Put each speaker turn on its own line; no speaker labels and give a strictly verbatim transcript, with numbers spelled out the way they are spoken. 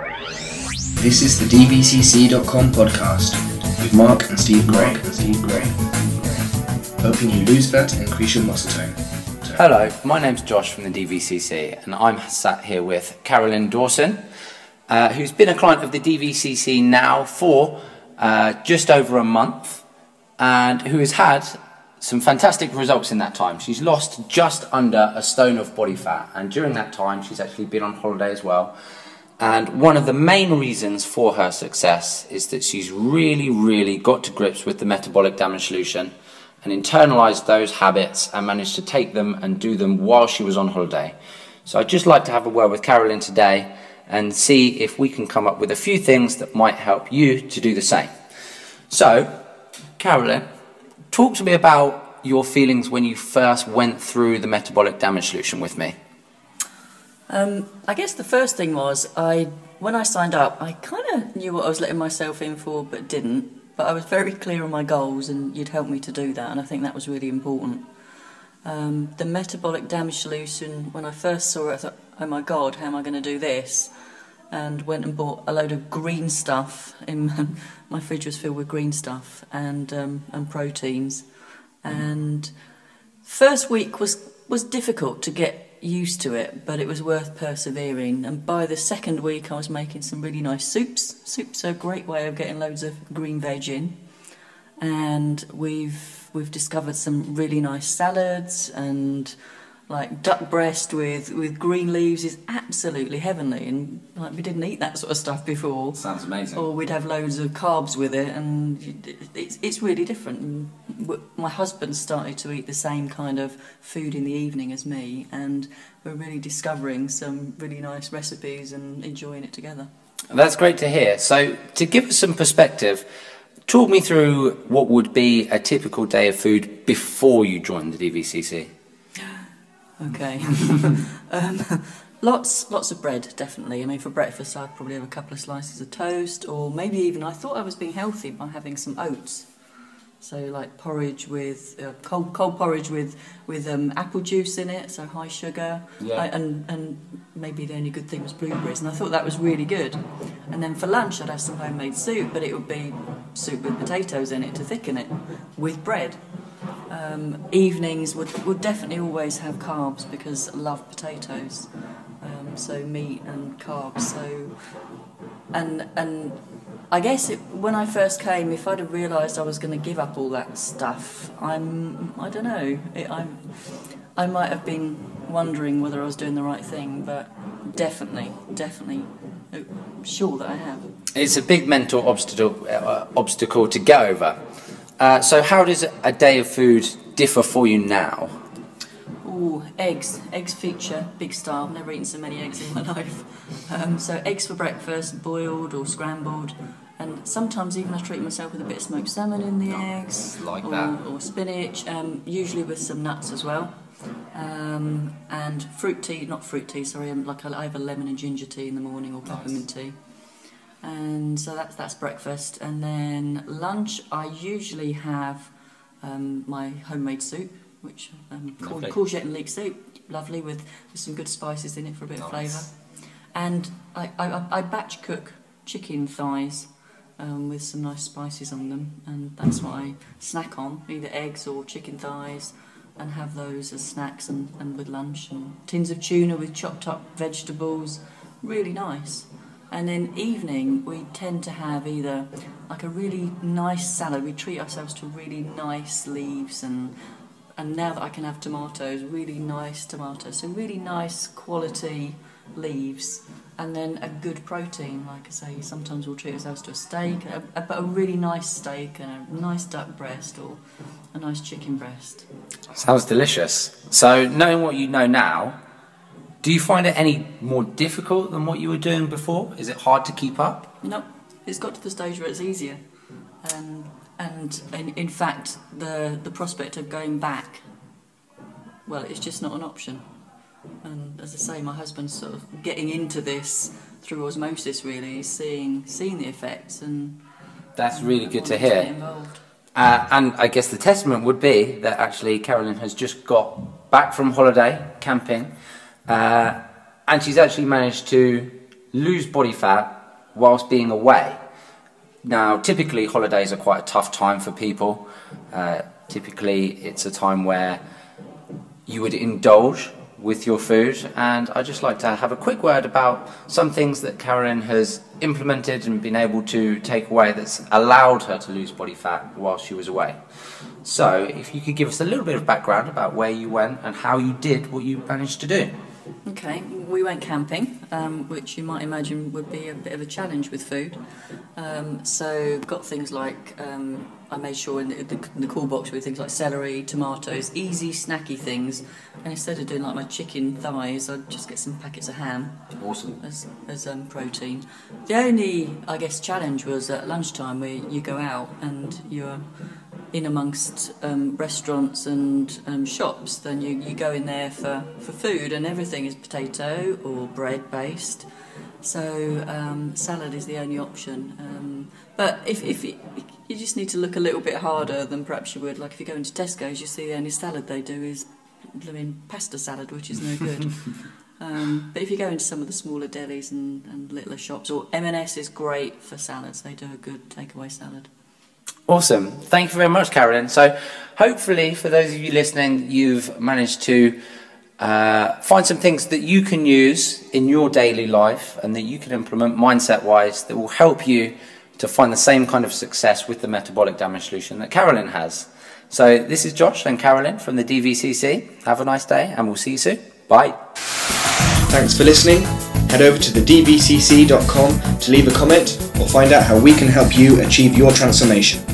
This is the D V C C dot com podcast with Mark and Steve Gray. and Steve Gray. Helping you lose fat and increase your muscle tone.
Hello, my name's Josh from the D V C C and I'm sat here with Carolyn Dawson, uh, who's been a client of the D V C C now for uh, just over a month and who has had some fantastic results in that time. She's lost just under a stone of body fat, and during that time she's actually been on holiday as well. And one of the main reasons for her success is that she's really, really got to grips with the metabolic damage solution and internalised those habits and managed to take them and do them while she was on holiday. So I'd just like to have a word with Carolyn today and see if we can come up with a few things that might help you to do the same. So, Carolyn, talk to me about your feelings when you first went through the metabolic damage solution with me.
Um, I guess the first thing was, I when I signed up, I kind of knew what I was letting myself in for, but didn't. But I was very clear on my goals, and you'd helped me to do that, and I think that was really important. Um, the metabolic damage solution, when I first saw it, I thought, oh my God, how am I going to do this? And went and bought a load of green stuff. In my fridge was filled with green stuff and um, and proteins. And first week was was difficult to get used to it, but it was worth persevering. And by the second week I was making some really nice soups. Soups are a great way of getting loads of green veg in. And we've we've discovered some really nice salads, and like duck breast with, with green leaves is absolutely heavenly, and like we didn't eat that sort of stuff before.
Sounds amazing.
Or we'd have loads of carbs with it, and it's it's really different. And my husband started to eat the same kind of food in the evening as me, and we're really discovering some really nice recipes and enjoying it together.
That's great to hear. So, to give us some perspective, talk me through what would be a typical day of food before you joined the D V C C.
Okay. um, lots lots of bread, definitely. I mean, for breakfast I'd probably have a couple of slices of toast, or maybe even, I thought I was being healthy by having some oats. So like porridge with, uh, cold cold porridge with, with um, apple juice in it, so high sugar.
Yeah.
I, and, and maybe the only good thing was blueberries, and I thought that was really good. And then for lunch I'd have some homemade soup, but it would be soup with potatoes in it to thicken it, with bread. Um, evenings would would definitely always have carbs, because I love potatoes, um, so meat and carbs. So, and and I guess it, when I first came, if I'd have realised I was going to give up all that stuff, I'm I don't know, it, I'm I might have been wondering whether I was doing the right thing, but definitely, definitely, sure that I have.
It's a big mental obstacle uh, obstacle to get over. Uh, so how does a day of food differ for you now?
Ooh, eggs. Eggs feature big style. Never eaten so many eggs in my life. Um, so eggs for breakfast, boiled or scrambled, and sometimes even I treat myself with a bit of smoked salmon in the eggs,
like
or,
that.
or spinach. Um, usually with some nuts as well, um, and fruit tea. Not fruit tea. Sorry. Um, like I have a lemon and ginger tea in the morning, or peppermint nice. tea. And so that's that's breakfast, and then lunch I usually have um, my homemade soup, which um, called courgette and leek soup, lovely with, with some good spices in it for a bit nice. of flavour. And I, I, I batch cook chicken thighs um, with some nice spices on them, and that's what I snack on, either eggs or chicken thighs, and have those as snacks and, and with lunch. And tins of tuna with chopped up vegetables, really nice. And then evening, we tend to have either like a really nice salad. We treat ourselves to really nice leaves, and and now that I can have tomatoes, really nice tomatoes. So really nice quality leaves, and then a good protein. Like I say, sometimes we'll treat ourselves to a steak, a, a, but a really nice steak and a nice duck breast or a nice chicken breast.
Sounds delicious. So knowing what you know now, do you find it any more difficult than what you were doing before? Is it hard to keep up?
No, it's got to the stage where it's easier. Um, and in, in fact, the, the prospect of going back, well, it's just not an option. And as I say, my husband's sort of getting into this through osmosis, really, seeing seeing the effects. And
that's
and
really good to
to
hear. Uh, and I guess the testament would be that actually Carolyn has just got back from holiday, camping, uh, and she's actually managed to lose body fat whilst being away. Now, typically holidays are quite a tough time for people. Uh, typically it's a time where you would indulge with your food, and I'd just like to have a quick word about some things that Carolyn has implemented and been able to take away that's allowed her to lose body fat while she was away. So if you could give us a little bit of background about where you went and how you did what you managed to do.
Okay, we went camping, um, which you might imagine would be a bit of a challenge with food. Um, so got things like, um, I made sure in the, the, the cool box with things like celery, tomatoes, easy snacky things. And instead of doing like my chicken thighs, I'd just get some packets of ham.
Awesome.
As, as um, protein. The only, I guess, challenge was at lunchtime where you go out and you're in amongst um, restaurants and um, shops, then you, you go in there for, for food, and everything is potato or bread based, so um, salad is the only option. Um, but if, if it, you just need to look a little bit harder than perhaps you would, like if you go into Tesco's, you see the only salad they do is blooming pasta salad, which is no good. Um, but if you go into some of the smaller delis and, and littler shops, or M and S is great for salads, they do a good takeaway salad.
Awesome. Thank you very much, Carolyn. So hopefully for those of you listening, you've managed to uh, find some things that you can use in your daily life and that you can implement mindset-wise that will help you to find the same kind of success with the metabolic damage solution that Carolyn has. So this is Josh and Carolyn from the D V C C. Have a nice day and we'll see you soon. Bye.
Thanks for listening. Head over to the d v c c dot com to leave a comment or find out how we can help you achieve your transformation.